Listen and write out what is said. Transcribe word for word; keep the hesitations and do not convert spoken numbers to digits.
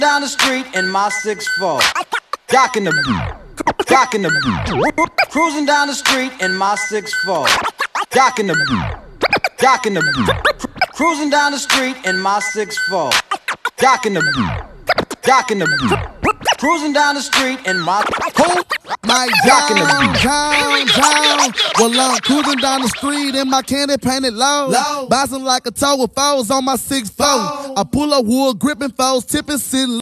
Down the street in my six four, rocking the beat, rocking the beat. Cruising down the street in my six four, rocking the beat, rocking the beat. Cruising down the street in my six four, rocking the beat, rocking the beat. Cruising down the street in my Who? My Rockin' the down, beat. down, down. Well, I'm cruising down the street in my candy painted low. Low. Bouncing like a toe with foes on my six four. I pull up wood, gripping foes, tipping, sitting